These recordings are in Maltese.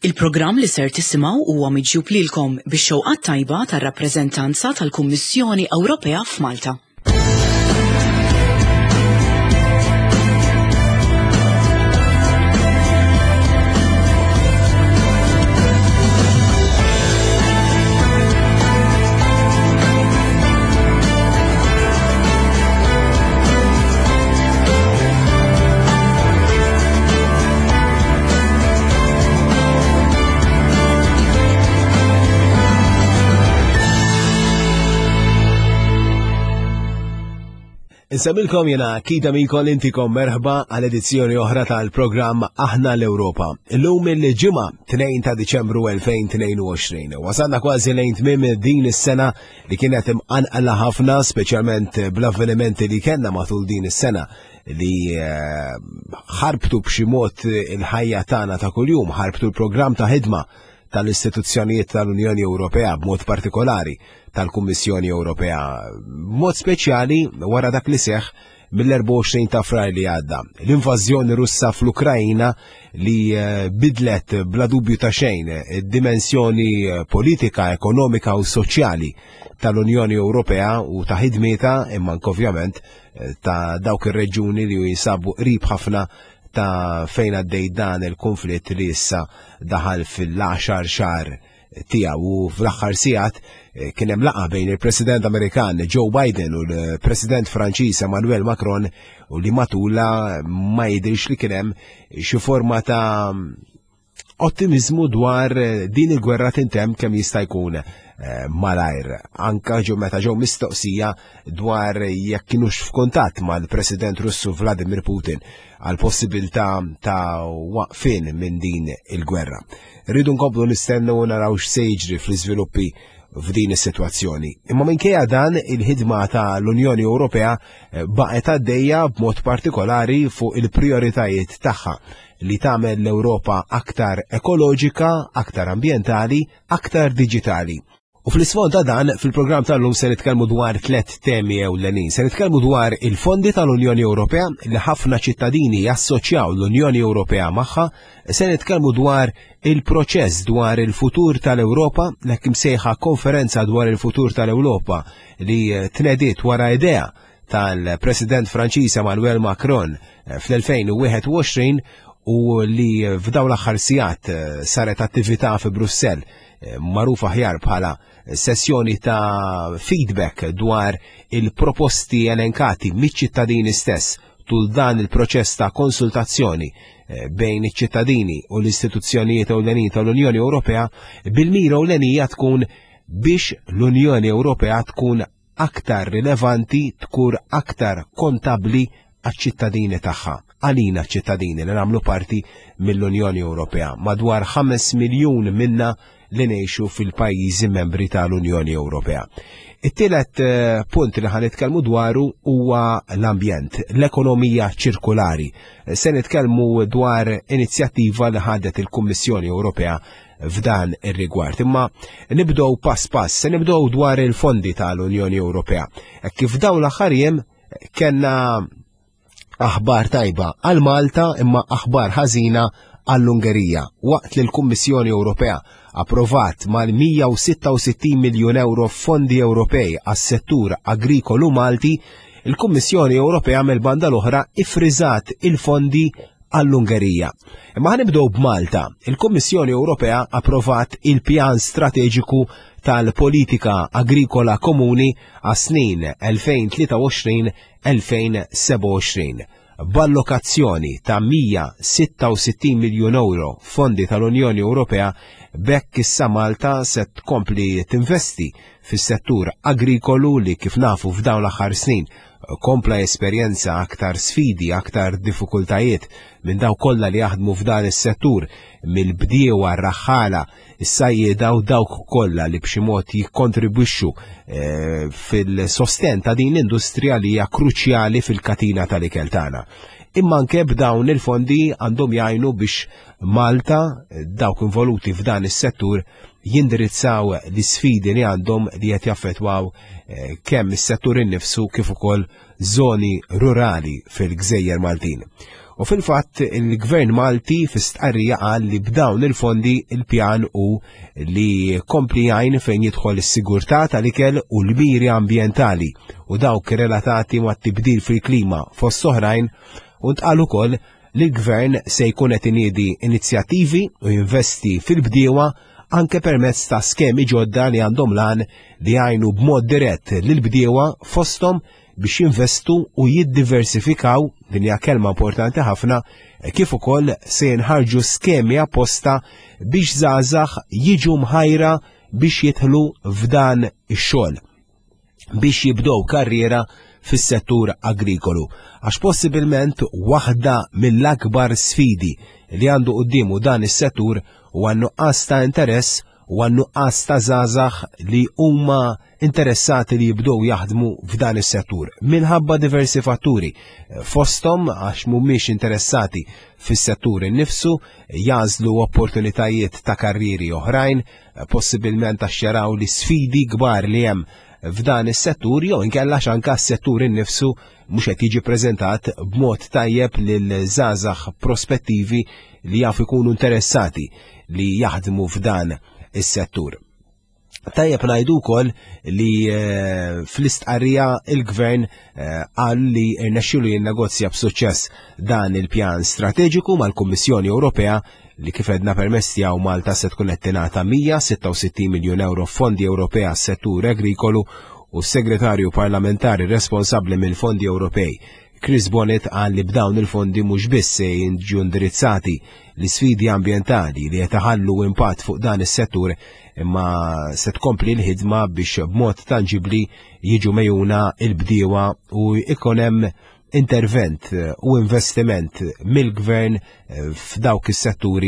Il-programm li ser tisimgħu huwa miġjub lilkom bix-xewqat tajba tar-rappreżentanza tal-Kummissjoni Ewropea f'Malta. Nsemilkom jena Kita Mikol intikom merħba għal edizzjoni oħra tal-programm Aħna l-Ewropa. Illum il-ġimgħa 2 ta' Diċembru 2022. Wasalna kważi lejn tmiem din is-sena li kienet imqanqala ħafna, speċjalment bl-avvenimenti li kellna matul din is-sena li ħarbtu b'xi mod il-ħajja tagħna ta' kuljum, ħarbtu l-programm ta' ħidma tal-istituzzjonijiet tal-Unjoni Ewropea b'mod partikolari tal-Kummissjoni Ewropea, b'mod speċjali wara dak li seħħ mill-24 ta' frar li għadda. L-invażjoni Russa fl-Ukrajina li bidlet bla dubju ta' xejn id-dimensjoni politika, ekonomika u soċjali tal-Unjoni Ewropea u ta' ħidmieta imma ovvjament ta' dawk ir-reġjuni li jinsabu qrib ħafna ta' fejn għaddej dan il-konflitt li issa daħal fil-10 xahar tiegħu u fl-aħħar sigħat kien hemm laqgħa bejn il-President Amerikan Joe Biden u l-President Franċiż Emmanuel Macron u li matula ma jidhirx li kien hemm xi forma ta' ottimizmu dwar din il-gwerra tintemm kemm jista' jkun malajr. Anka meta ġew mistoqsija dwar jekk kienux f'kuntatt mal-President Russu Vladimir Putin għal possibilità ta' waqfin minn din il-gwerra. Rridu nkomplu nistennu naraw x'se jiġri fl-iżviluppi f'din is-sitwazzjoni. Imma minkejja dan il-ħidma ta' l-Unjoni Ewropea baqgħet għaddejja b'mod partikolari fuq il-prijoritajiet tagħha li tagħmel l-Ewropa aktar ekoloġika, aktar ambjentali, aktar diġitali. U fl-isfond ta' dan, fil-programm tal-lum se nitkellmu dwar 3 temi ewlenin. Se nitkellmu dwar il-fondi tal-Unjoni Ewropea li ħafna ċittadini jassoċjaw l-Unjoni Ewropea magħha, se nitkellmu dwar il-proċess dwar il-futur tal-Ewropa, l-hekk imsejħa konferenza dwar il-futur tal-Ewropa li tnediet wara idea tal-President Franċiż Emmanuel Macron fl-2021 u li f'dawn l-aħħar sigħat saret attività fi Brussell magħrufa aħjar bħala sessjoni ta' feedback dwar il-proposti elenkati miċ-ċittadini stess tul dan il-proċess ta' konsultazzjoni bejn iċ-ċittadini u l-istituzzjonijiet ewlenin tal-Unjoni Ewropea bil-mira ewlenija tkun biex l-Unjoni Ewropea tkun aktar rilevanti, tkun aktar kontabbli għaċ-ċittadini tagħha, għalina ċittadini li nagħmlu parti mill-Unjoni Ewropea, madwar 5 miljun minna li ngħixu fil-pajjiżi membri tal-Unjoni Ewropea. It-tielet punt li ħanitkellmu dwaru huwa l-ambjent, l-ekonomija ċirkulari. Se nitkellmu dwar inizjattiva li ħadet il-Kummissjoni Ewropea f'dan ir-rigward. Imma nibdew pass pass, se nibdew dwar il-fondi tal-Unjoni Ewropea. Kif dawn l-aħħar jiem kellna aħbar tajba għal Malta imma aħbar ħażina għall-Ungerija waqt li l-Kummissjoni Ewropea approvat mal-166 miljun euro fondi Ewropej għas-settur agrikolu Malti, il-Kummissjoni Ewropea mill-banda l-oħra ifriżat il-fondi għall-Ungerija. Imma ħanibdew b'Malta. Il-Kummissjoni Ewropea approvat il-pjan strateġiku tal-politika agrikola komuni għas-snin 2023-2027 b'allokazzjoni ta' 166 miljun euro fondi tal-Unjoni Ewropea. Bekk issa Malta se tkompli tinvesti fis-settur agrikolu li kif nafu f'dawn l-aħħar snin kompla esperjenza aktar sfidi, aktar diffikultajiet minn daw kollha li jaħdmu f'dan is-settur mill-bdiewa r-raħħala, is-sajjieda u dawk kollha li b'xi mod jikkontribwixxu fil-sosten ta' din l-industrija li hija kruċjali fil-katina tal-ikel tagħna. Imma anke b'dawn il-fondi għandhom jgħinu biex Malta, dawk involuti f'dan is-settur, jindirizzaw l-isfidi li għandhom li qed jaffettwaw kemm is-settur innifsu kif ukoll żoni rurali fil-Gżejjer Maltin. U fil-fatt il-Gvern Malti fis-stqarrija qal li b'dawn il-fondi il-pjan u li kompli jgħin fejn jidħol is-sigurtà tal-ikel u l-miri ambjentali u dawk relatati ma' tibdil fil-klima fost oħrajn u ntqal ukoll li l-Gvern se jkun qed iniedi inizjattivi u jinvesti fil-bdiewa anke permezz ta' skemi ġodda li għandhom lan li jgħinu b'mod dirett lill-bdiewa fosthom biex jinvestu u jiddiversifikaw, din hija kelma importanti ħafna, kif ukoll se jinħarġu skemi apposta biex żgħażagħ jiġu mħajra biex jidħlu f'dan ix-xogħol, biex jibdew karriera fis-settur agrikolu. Għax possibilment waħda mill-akbar sfidi li għandu qudiemu dan is-settur huwa nuqqas ta' interess u għannuqqas ta' żgħażagħ li huma interessati li jibdew jaħdmu f'dan is-settur minħabba diversi fatturi. Fosthom għax mhumiex interessati fis-settur innifsu jażlu opportunitajiet ta' karrieri oħrajn, possibilment għax jaraw li sfidi kbar li hemm f'dan is-settur jew inkella x'anke s-settur innifsu mhux qed jiġi preżentat b'mod tajjeb lil żgħażagħ prospettivi li jafu jkunu interessati li jaħdmu f'dan is-settur. Tajjeb ngħidu wkoll li fl-istqarrija il-Gvern qal li rnexxielu jinnegozja b'suċċess dan il-pjan strateġiku mal-Kummissjoni Ewropea li kif edna permezz tiegħu Malta se tkun qed tingħata 166 miljun euro fondi Ewropea għas-settur agrikolu u s-Segretarju Parlamentari responsabbli mill-Fondi Ewropej Chris Bonnet qal li b'dawn il-fondi mhux biss se jiġu indirizzati l-isfidi ambjentali li qed iħallu impatt fuq dan is-settur imma se tkompli l-ħidma biex b'mod tanġibli jiġu mejjuna l-bdiewa u ikun hemm intervent u investiment mill-Gvern f'dawk is-setturi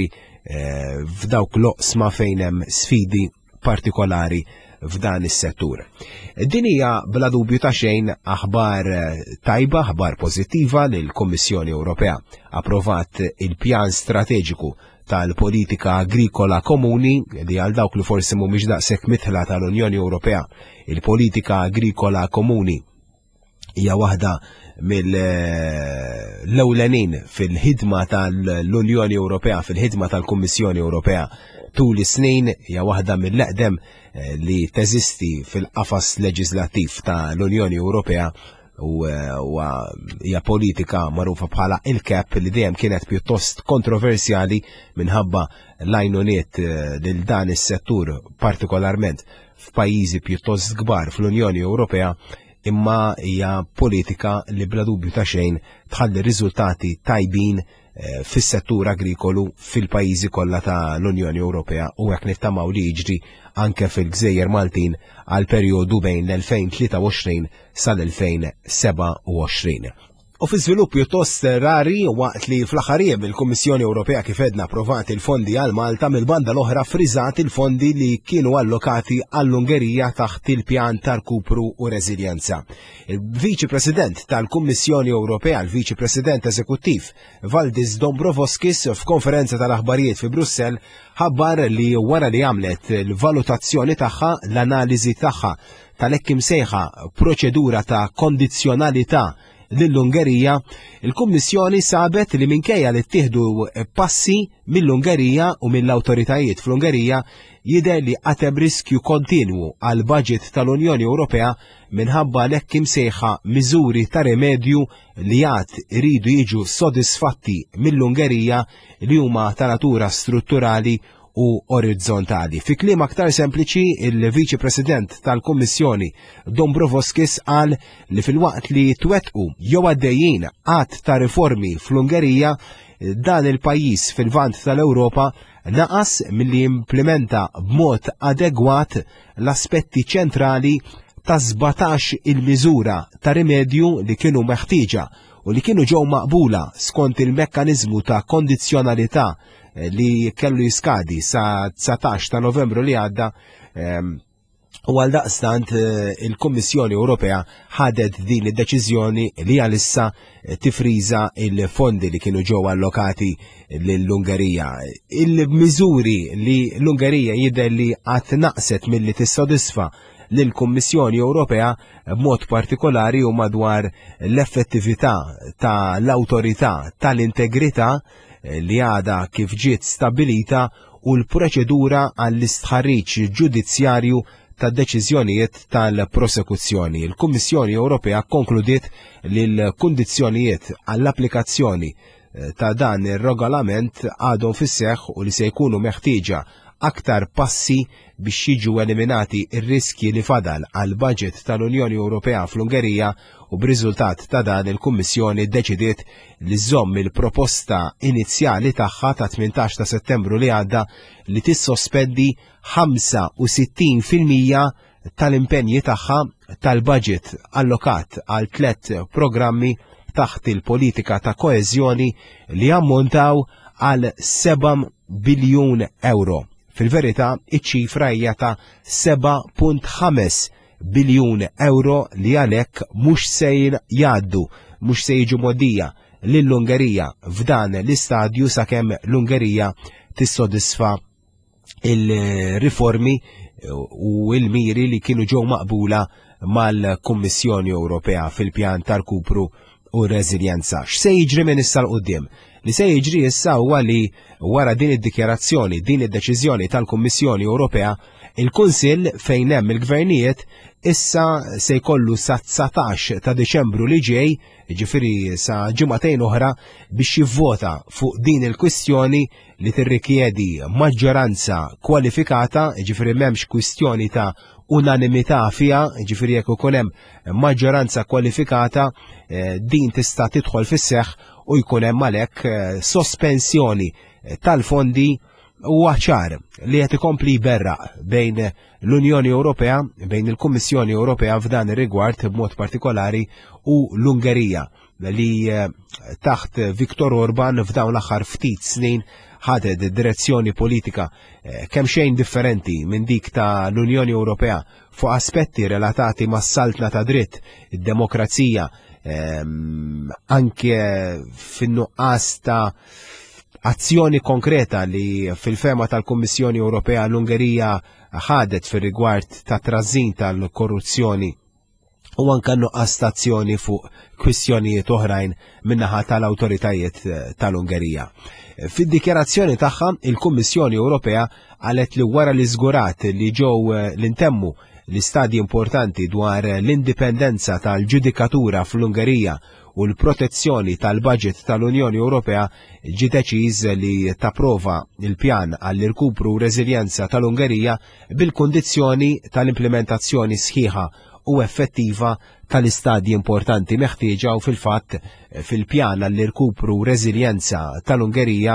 f'dawk l-oqsma fejn hemm sfidi partikolari f'dan is-settur. Din hija bla dubju ta' xejn aħbar tajba, aħbar pożittiva li l-Kummissjoni Ewropea approvat il-pjan strateġiku tal-politika agrikola komuni li għal dawk li forsi mhumiex daqshekk mitħla tal-Unjoni Ewropea. Il-politika agrikola komuni hija waħda mill-ewlenin fil-ħidma tal-Unjoni Ewropea, fil-ħidma tal-Kummissjoni Ewropea tul is-snin, hija waħda mill-eqdem li teżisti fil-qafas leġislattiv tal-Unjoni Ewropea u hija politika magħrufa bħala il-CAP li dejjem kienet pjuttost kontroversjali minħabba l-għajnuniet lil dan is-settur partikolarment f'pajjiżi pjuttost kbar fl-Unjoni Ewropea imma hija politika li bla dubju ta' xejn tħalli riżultati tajbin fis-settur agrikolu fil-pajjiżi kollha tal-Unjoni Ewropea u hekk nittamaw li jiġri anke fil-Gżejjer Maltin għal perjodu bejn l-2023 sal-2027. U fi żvilupp pjuttost rari waqt li fl-aħħariem il-Kummissjoni Ewropea kif edna approvat il-fondi għal Malta mill-banda l-oħra friżat il-fondi li kienu allokati għall-Ungerija taħt il-pjan tal-kupru u reżiljenza. Il-Viċi President tal-Kummissjoni Ewropea, il-Viċi President Eżekuttiv Valdis Dombrovskis f'konferenza tal-aħbarijiet fi Brussell ħabbar li wara li għamlet il-valutazzjoni tagħha, l-analiżi tagħha tal-hekk imsejħa proċedura ta' kondizzjonalità lill-Ungerija, il-Kummissjoni sabet li minkejja li ttieħdu passi mill-Ungerija u mill-awtoritajiet fl-Ungerija jidher li għatem riskju kontinwu għal budget tal-Unjoni Ewropea minħabba l-hekk imsejħa miżuri ta' remedju li għad iridu jiġu sodisfatti mill-Ungerija li huma ta' natura strutturali u orizzontali. Fi kliem aktar sempliċi, il-Viċi President tal-Kummissjoni Dombrovskis qal li fil-waqt li twettqu jew għaddejjin għadd ta' riformi fl-Ungerija, dan il-pajjiż fil-vant tal-Ewropa naqas milli implementa b'mod adegwat l-aspetti ċentrali ta' 17 il-miżura ta' rimedju li kienu meħtieġa u li kienu ġew maqbula skont il-mekkaniżmu ta' kondizzjonalità li kellu jiskadi sa 19 ta' Novembru li għadda u għal daqstant il-Kummissjoni Ewropea ħadet din id-deċiżjoni li għalissa tifriża il-fondi li kienu ġew allokati lill-Ungerija. Il-miżuri li l-Ungerija jidher li qatt naqset milli tissodisfa lill-Kummissjoni Ewropea b'mod partikolari u madwar l-effettività tal-awtorità tal-integrità li għadha kif ġiet stabilita u l-proċedura għall-istħarriġ ġudizzjarju tad-deċiżjonijiet tal-prosekuzzjoni. Il-Kummissjoni Ewropea konkludiet li l-kundizzjonijiet għall-applikazzjoni ta' dan ir-regolament għadhom fis-seħħ u li se jkunu meħtieġa aktar passi biex jiġu eliminati ir-riskji li fadal għal budget tal-Unjoni Ewropea fl-Ungerija u b'riżultat ta' dan il-Kummissjoni ddeċidiet li żomm il-proposta inizjali tagħha ta' 18 ta' Settembru li għadda li tissospendi 65% tal-impenji tagħha tal-budget allokat għal 3 programmi taħt il-politika ta' koeżjoni li ammontaw għal 7 biljun euro. Fil-verità, iċ-ċifra hija ta' 7.5 biljun euro li għalhekk mhux se jgħaddu, mhux se jiġu moddija lill-Ungerija f'dan l-istadju sakemm l-Ungerija tissodisfa il-riformi u il-miri li kienu ġew maqbula mal-Kummissjoni Ewropea fil-pjan tal-kupru u reżiljenza. X'se jiġri minn issa l-qudiem? Li se jiġri issa huwa li wara din id-dikjarazzjoni, din id-deċiżjoni tal-Kummissjoni Ewropea, il-Kunsill fejn hemm il-gvernijiet issa se jkollu sa 19 ta' Deċembru li ġej, ġifieri sa ġimagħtejn oħra biex jivvota fuq din il-kwistjoni li tirrikjedi maġġoranza kwalifikata, ġifieri m'hemmx kwistjoni ta' unanimità fiha, ġifieri jekk ikun hemm maġġoranza kwalifikata din tista' tidħol fis-seħħ u jkun hemm għalhekk sospensjoni tal-fondi u ċar li qed ikompli jberraq bejn l-Unjoni Ewropea, bejn il-Kummissjoni Ewropea f'dan ir-rigward b'mod partikolari u l-Ungerija li taħt Viktor Orban f'dawn l-aħħar ftit snin ħadet direzzjoni politika kemm xejn differenti minn dik ta' l-Unjoni Ewropea fuq aspetti relatati mas-saltna ta' dritt, id-demokrazija, anke fin-nuqqas ta' azzjoni konkreta li fil-fema tal-Kummissjoni Ewropea l-Ungerija ħadet fir-rigward ta' trażin tal-korruzzjoni u anke nuqqas ta' azzjoni fuq kwistjonijiet oħrajn min-naħa tal-awtoritajiet tal-Ungerija. Fid-dikjarazzjoni tagħha il-Kummissjoni Ewropea qalet li wara li żgurat li ġew l-intemmu l-istadji importanti dwar l-indipendenza tal-ġudikatura fl-Ungerija u l-protezzjoni tal-budget tal-Unjoni Ewropea ġie deċiż li tapprova il-pjan għall-irkupru u reżiljenza tal-Ungerija bil-kundizzjoni tal-implementazzjoni sħiħa u effettiva tal-istadji importanti meħtieġa u fil-fatt fil-pjan għall-irkupru u reżiljenza tal-Ungerija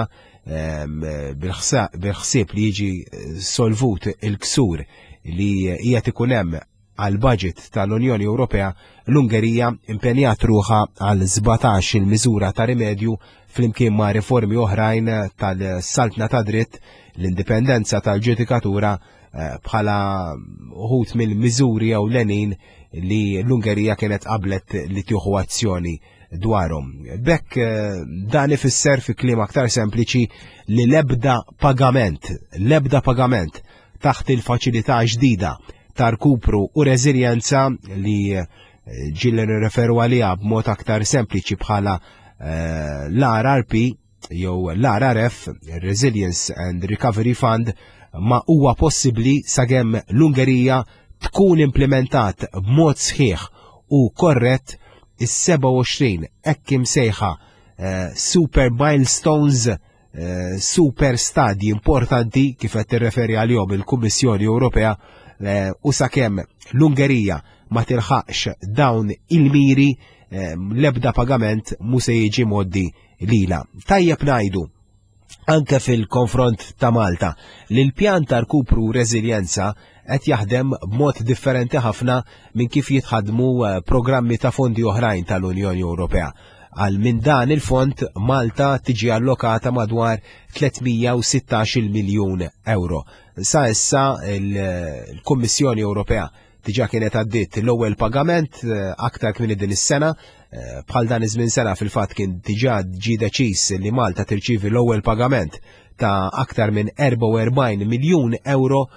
bil-ħsieb li jiġi solvut il-ksur li qiegħed ikun hemm għal-budget tal-Unjoni Ewropea, l-Ungerija impenjat ruħa għal 17 il-miżura ta' rimedju flimkien ma' riformi oħrajn tal-saltna ta' dritt, l-indipendenza tal-ġudikatura bħala uħut mill-miżuri ewlenin li l-Ungerija kienet qablet li tieħu azzjoni dwarhom. Bekk dan ifisser fi kliem aktar sempliċi li l-ebda pagament taħt il-faċilità ġdida ta' rkupru u reżiljenza li ġilli nirreferu għaliha b'mod aktar sempliċi bħala l-RRP jew l-RRF, Resilience and Recovery Fund, ma huwa possibbli sakemm l-Ungerija tkun implementat b'mod sħiħ u korrett is-27 hekk imsejħa super milestones, super stadji importanti kif qed tirreferi għalihom il-Kummissjoni Ewropea u sakemm l-Ungerija ma tilħaqx dawn il-miri l-ebda pagament mu se jiġi moddi lila. Tajjeb ngħidu anke fil-konfront ta' Malta li l-pjan ta' rkupru u reżiljenza qed jaħdem b'mod differenti ħafna minn kif jitħadmu programmi ta' fondi oħrajn tal-Unjoni Ewropea. Għal minn dan il-fond Malta tiġi allokata madwar 316 miljun euro. Sa issa il-Kummissjoni Ewropea diġà kienet għaddiet l-ewwel pagament aktar kmin din is-sena, bħal dan iż-żmien sena fil-fatt kien diġà ġie deċiż li Malta tirċievi l-ewwel pagament ta' aktar minn 44 miljun euro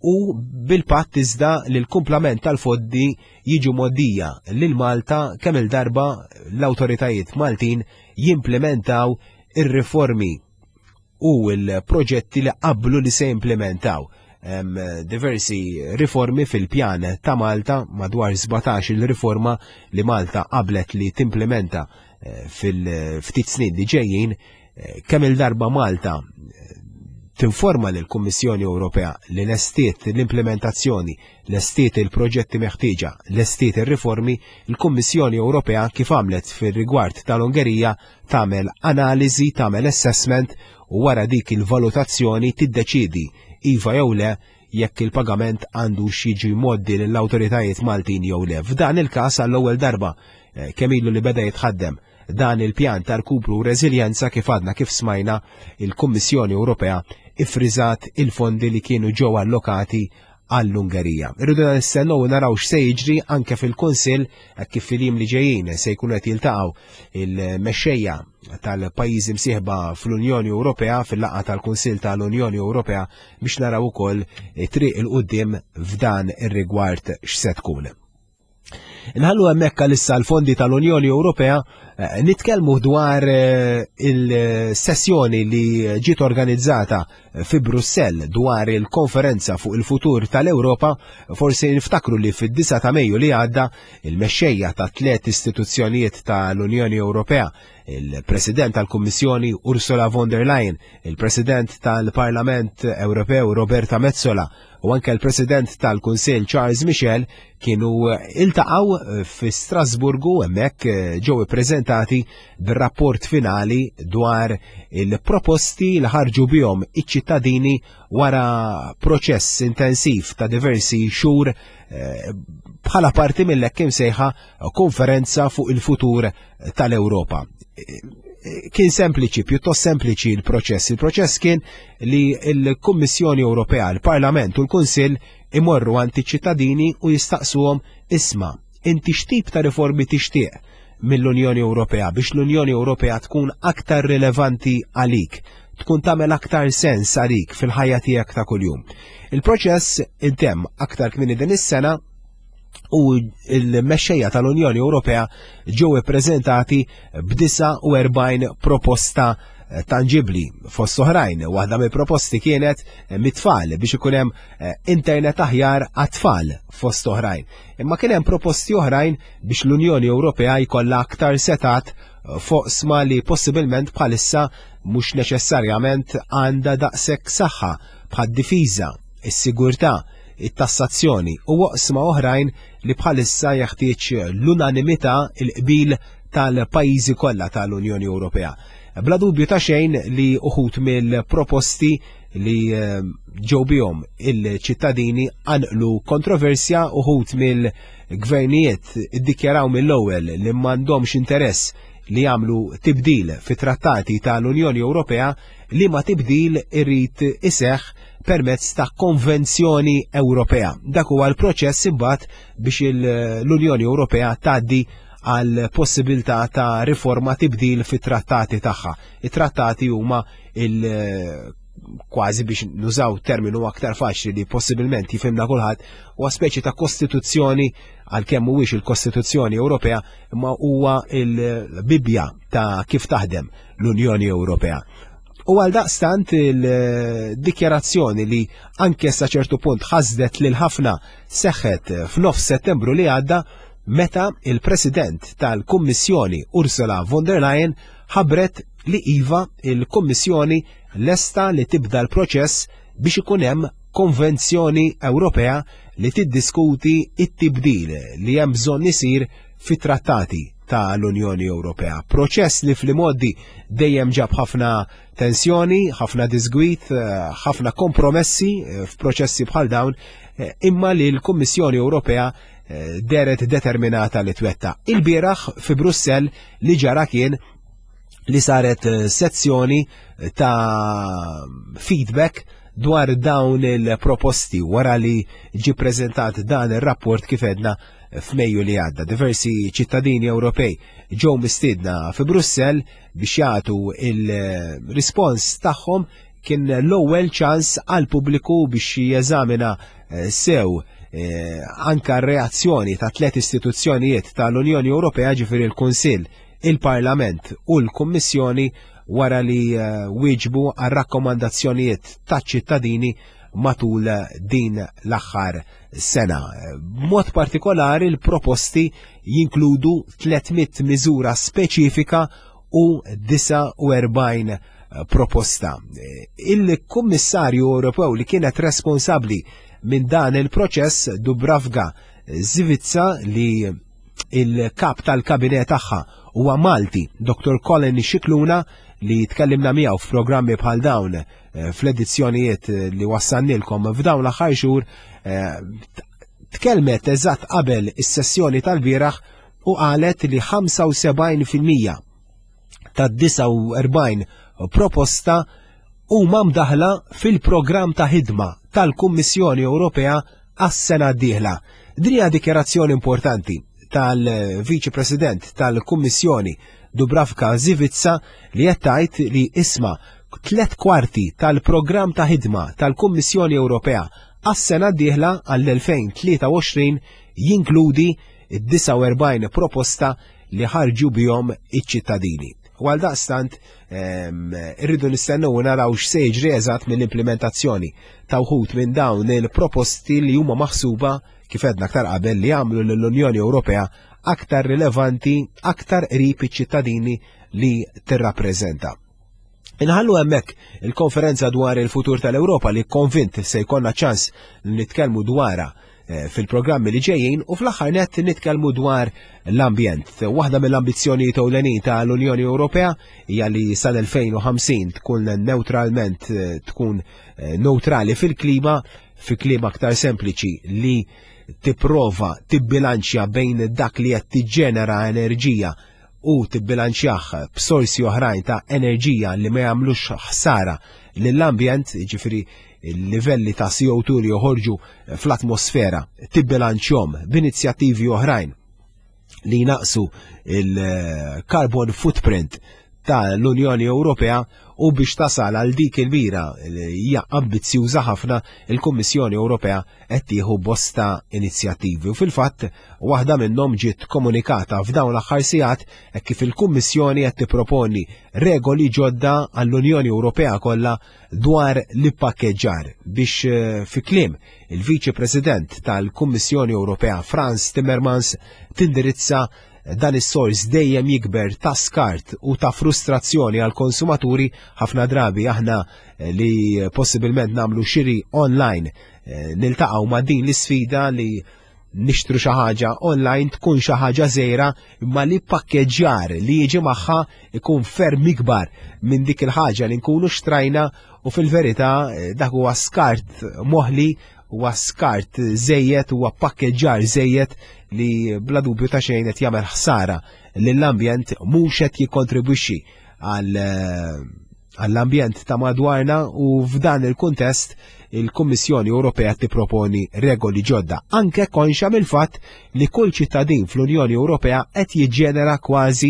u bil-patt iżda li l-kumplament tal-fondi jiġu moddija lil Malta kemm il-darba l-awtoritajiet Maltin jimplementaw ir-riformi u l-proġetti li qablu li se jimplementaw. Diversi riformi fil-pjan ta' Malta, madwar 17 il-riforma li Malta qablet li timplementa fil-ftit snin li ġejjin, kemm il-darba Malta tinforma lill-Kummissjoni Ewropea li lestiet l-implementazzjoni, lestiet il-proġetti meħtieġa, lestiet ir-riformi, il-Kummissjoni Ewropea kif għamlet fir-rigward tal-Ungerija tagħmel analiżi, tagħmel assessment u wara dik il-valutazzjoni tiddeċiedi iva jew le jekk il-pagament għandu jiġi jmoddi lill-awtoritajiet Maltin jew le. F'dan il-każ għall-ewwel darba kemm ilu li beda jitħaddem dan il-pjan ta' rkupru u reżiljenza kif għadna kif smajna il-Kummissjoni Ewropea ifriżat il-fondi li kienu ġew allokati għall-Ungerija. Irridu nistennew naraw x'se jiġri anke fil-Kunsill kif fil-jiem li ġejjin se jkunu qed jiltaqgħu il-mexxejja tal-pajjiżi msieħba fl-Unjoni Ewropea fil-laqgħa tal-Kunsill tal-Unjoni Ewropea biex naraw ukoll triq il-qudiem f'dan ir-rigward x'se tkun. Nħallu hemmhekk issa l-fondi tal-Unjoni Ewropea nitkellmu dwar il-sessjoni li ġiet organizzata fi Brussell dwar il-konferenza fuq il-futur tal-Ewropa. Forsi niftakru li fid-9 ta' Mejju li għadda il-mexxejja ta' 3 istituzzjonijiet tal-Unjoni Ewropea, il-President tal-Kummissjoni Ursula von der Leyen, il-President tal-Parlament Ewropew Roberta Metsola u anke l-President tal-Kunsill Charles Michel kienu iltaqgħu fi Strasburgu hemmhekk ġew ippreżentati bir-rapport finali dwar il-proposti li ħarġu bihom iċ-ċittadini wara proċess intensiv ta' diversi xhur bħala parti mill-hekk imsejħa konferenza fuq il-futur tal-Ewropa. Kien sempliċi, pjuttost sempliċi il-proċess. Il-proċess kien li l-Kummissjoni Ewropea, l-Parlament u l-Kunsill imorru għand iċ-ċittadini u jistaqsuhom isma' inti x'tip ta' riformi tixtieq mill-Unjoni Ewropea biex l-Unjoni Ewropea tkun aktar rilevanti għalik, tkun tagħmel aktar sens għalik fil-ħajja tiegħek ta' kuljum. Il-proċess intemm aktar kmieni din is-sena u il-mexxejja tal-Unjoni Ewropea ġew ippreżentati b'49 proposta tangibli fost oħrajn. Waħda mill-proposti kienet mit-tfal biex ikun hemm internet aħjar għat-tfal fost oħrajn. Imma kien hemm proposti oħrajn biex l-Unjoni Ewropea jkollha aktar setat fuq sma li possibilment bħalissa mhux neċessarjament għandha daqshekk saħħa bħad-difiża, is-sigurtà, it-tassazzjoni u waqsma oħrajn li bħalissa jeħtieġ l-unanimità il-qbil tal-pajjiżi kollha tal-Unjoni Ewropea. Bla dubju ta' xejn li uħud mill-proposti li ġew bihom il-ċittadini għanqlu kontroversja, uħud mill-gvernijiet iddikjaraw mill-ewwel li m'għandhomx interess li jagħmlu tibdil fit-trattati tal-Unjoni Ewropea li ma tibdil irrid iseħħ permezz ta' konvenzjoni Ewropea. Dak huwa l-proċess imbagħad biex l-Unjoni Ewropea tgħaddi għal possibilità ta' riforma tibdil fit-trattati tagħha. It-trattati huma kważi biex nużaw terminu aktar faċli li possibilment jifhimna kulħadd huwa speċi ta' kostituzzjoni għalkemm mhuwiex il-Kostituzzjoni Ewropea imma huwa l-bibja ta' kif taħdem l-Unjoni Ewropea. U għal daqstant il-dikjarazzjoni li anke sa ċertu punt ħasdet lil ħafna seħħet f'nofs Settembru li għadda meta il-President tal-Kummissjoni Ursula von der Leyen ħabbret li iva il-Kummissjoni lesta li tibda l-proċess biex ikun hemm konvenzjoni Ewropea li tiddiskuti it-tibdil li hemm bżonn isir fit-trattati tal-Unjoni Ewropea. Proċess li fl-modi dejjem ġab ħafna tensjoni, ħafna disgwit, ħafna kompromessi f'proċessi bħal dawn, imma li l-Kummissjoni Ewropea deret determinata li twetta. Il-bieraħ fi Brussell li ġara kien li saret sezzjoni ta' feedback dwar dawn il-proposti wara li ġi prezentat dan il-rapport kif edna f'Mejju li għadda. Diversi ċittadini Ewropej ġew mistiedna fi Brussell biex jagħtu il-rispons tagħhom kien l-ewwel ċans għal pubbliku biex jeżamina sew anka r-reazzjoni ta' 3 istituzzjonijiet tal-Unjoni Ewropea ġifieri l-Kunsill, il-Parlament u l-Kummissjoni wara li wieġbu għar-rakkomandazzjonijiet taċ-ċittadini matul din l-aħħar sena. B'mod partikolari l-proposti jinkludu 300 miżura speċifika u 49 proposta. Il-Kummissarju Ewropew li kienet responsabbli minn dan il-proċess, Dubravka Šuica, li il-kap tal-kabinet tagħha huwa Malti, Dr. Colin Scicluna, li tkellimna miegħu f'programmi bħal dawn fl-edizzjonijiet li wassannilkom f'dawn l-aħħar xhur, tkellmet eżatt qabel is-sessjoni tal-bieraħ u qalet li 75% tad-49 proposta huma mdaħla fil-programm ta' ħidma tal-Kummissjoni Ewropea għas-sena d-dieħla. Dinja dikjarazzjoni importanti tal-Viċi President tal-Kummissjoni Dubravka Šuica li qed tgħid li isma' 3/4 tal-programm ta' ħidma tal-Kummissjoni Ewropea għas-sena d-dieħla għall-2023 jinkludi id-49 proposta li ħarġu bihom iċ-ċittadini. U għaldaqstant irridu nistennew naraw x'se jiġri eżatt mill-implementazzjoni ta' wħud minn dawn il-proposti li huma maħsuba kif għedna aktar qabel li jagħmlu lill-Unjoni Ewropea aktar rilevanti, aktar qrib iċ-ċittadini li tirrappreżenta. Inħallu hemmhekk il-konferenza dwar il-futur tal-Ewropa li konvint se jkollna ċans li nitkellmu dwarha fil-programmi li ġejjin u fl-aħħar nett nitkellmu dwar l-ambjent. Waħda mill-ambizzjonijiet ewlenin tal-Unjoni Ewropea hija li sal-2050 tkun neutrali fil-klima, fi klima aktar sempliċi li tipprova tibbilanċja bejn dak li qed tiġġenera enerġija u tibbilanċjah b'sorsi oħrajn ta' enerġija li ma jagħmlux ħsara lill-ambjent, ġifieri il-livelli ta' CO2 li joħorġu fl-atmosfera tibbilanċjhom b'inizjattivi oħrajn li naqsu il-carbon footprint tal-Unjoni Ewropea u biex tasal għal dik il-mira li hija ambizzjuża ħafna il-Kummissjoni Ewropea qed tieħu bosta inizjattivi. U fil-fatt waħda minnhom ġiet komunikata f'dawn l-aħħar sigħat kif il-Kummissjoni qed tipproponi regoli ġodda għall-Unjoni Ewropea kollha dwar l-ipakkeġġar biex fi kliem il-Viċi President tal-Kummissjoni Ewropea Frans Timmermans tindirizza dan is-sors dejjem jikber ta' skart u ta' frustrazzjoni għal konsumaturi. Ħafna drabi aħna li possibilment namlu xiri online niltaqgħu ma' din l-isfida li nixtru xi ħaġa online tkun xi ħaġa żgħira imma li pakkeġġjar li jiġi magħha ikun ferm ikbar minn dik il-ħaġa li nkunu xtrajna u fil-verità dak huwa skart moħli, huwa skart żejjed, huwa pakkeġġjar żejjed li bla dubju ta' xejn qed jagħmel ħsara lill-ambjent mhux qed jikkontribwixxi għall-ambjent ta' madwarna u f'dan il-kuntest il-Kummissjoni Ewropea tipproponi regoli ġodda anke konxa mill-fatt li kull ċittadin fl-Unjoni Ewropea qed jiġġenera kważi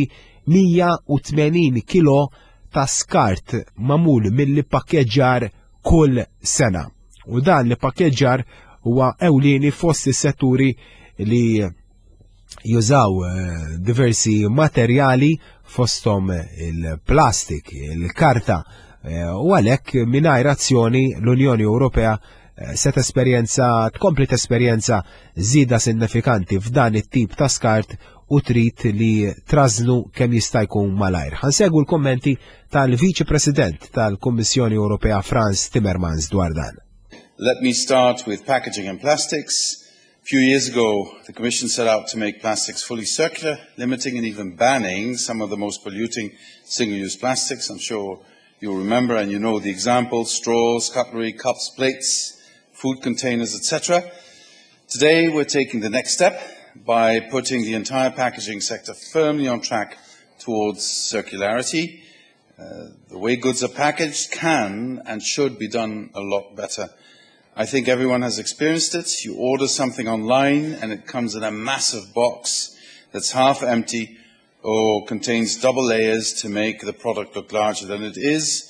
180 kilo ta' skart magħmul mill-pakkeġġjar kull sena. U dan l-pakkeġġjar huwa ewlieni fost is-setturi li jużaw diversi materjali fosthom il-plastik, il-karta u għalhekk mingħajr azzjoni l-Unjoni Ewropea se tkompli tesperjenza żieda sinifikanti f'dan it-tip ta' skart u trid li trażnu kemm jista' jkun malajr. Ħansegwu l-kommenti tal-Viċi President tal-Kummissjoni Ewropea Frans Timmermans dwar dan. Let me start with packaging and plastics. A few years ago, the Commission set out to make plastics fully circular, limiting and even banning some of the most polluting single-use plastics. I'm sure you'll remember and you know the examples: straws, cutlery, cups, plates, food containers, etc. Today, we're taking the next step by putting the entire packaging sector firmly on track towards circularity. The way goods are packaged can and should be done a lot better. I think everyone has experienced it. You order something online and it comes in a massive box that's half empty or contains double layers to make the product look larger than it is,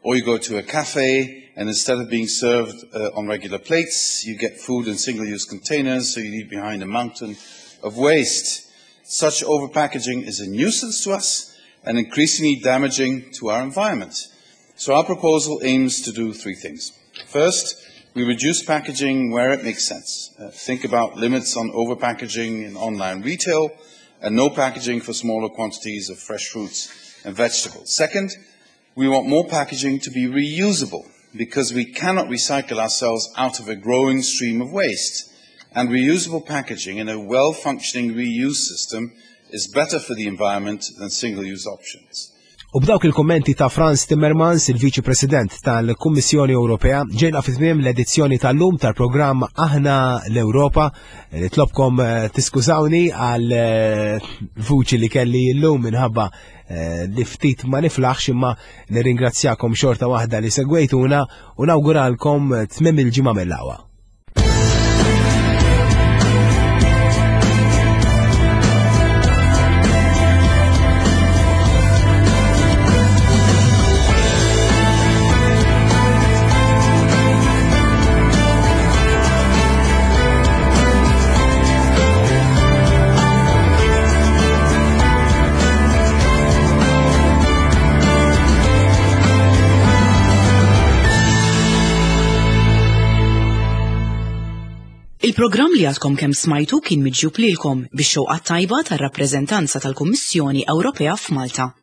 Or you go to a cafe, and instead of being served on regular plates, you get food in single-use containers, so you leave behind a mountain of waste. Such overpackaging is a nuisance to us and increasingly damaging to our environment. So our proposal aims to do three things. First, we reduce packaging where it makes sense. Think about limits on overpackaging in online retail and no packaging for smaller quantities of fresh fruits and vegetables. Second, we want more packaging to be reusable because we cannot recycle ourselves out of a growing stream of waste. And reusable packaging in a well-functioning reuse system is better for the environment than single-use options. U b'dawk il-kommenti ta' Frans Timmermans, il-Viċi President tal-Kummissjoni Ewropea, ġejna fit-tmiem l-edizzjoni tal-lum tal-programm Aħna l-Ewropa. Nitlobkom tiskużawni għal vuċi li kelli l-lum minħabba li ftit ma niflaħx, imma nirringrazzjakom xorta waħda li segwejtuna u nawguralkom tmiem il-ġimgħa mill-aqwa. Il-programm li għadkom kemm smajtu kien miġġub lilkom bix-xewqa tajba tar-rappreżentanza tal-Kummissjoni Ewropea f'Malta.